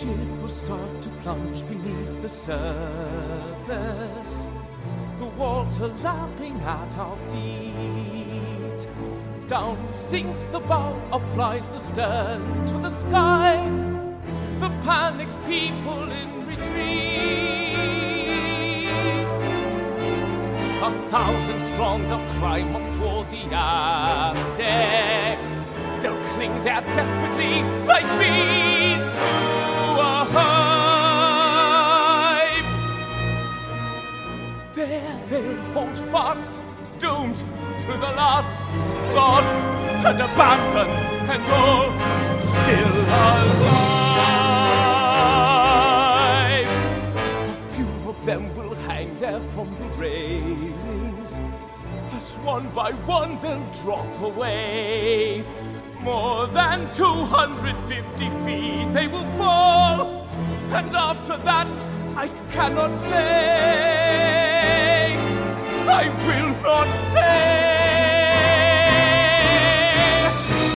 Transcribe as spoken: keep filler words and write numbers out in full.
ship will start to plunge beneath the surface, the water lapping at our feet. Down sinks the bow, up flies the stern to the sky, the panicked people in retreat. A thousand strong, they'll climb up toward the aft deck. They'll cling there desperately like bees to a hive. There they'll hold fast, doomed to the last, lost and abandoned and all still alive. A few of them will hang there from the railings, as one by one they'll drop away. More than two hundred fifty feet they will fall, and after that I cannot say, I will not say.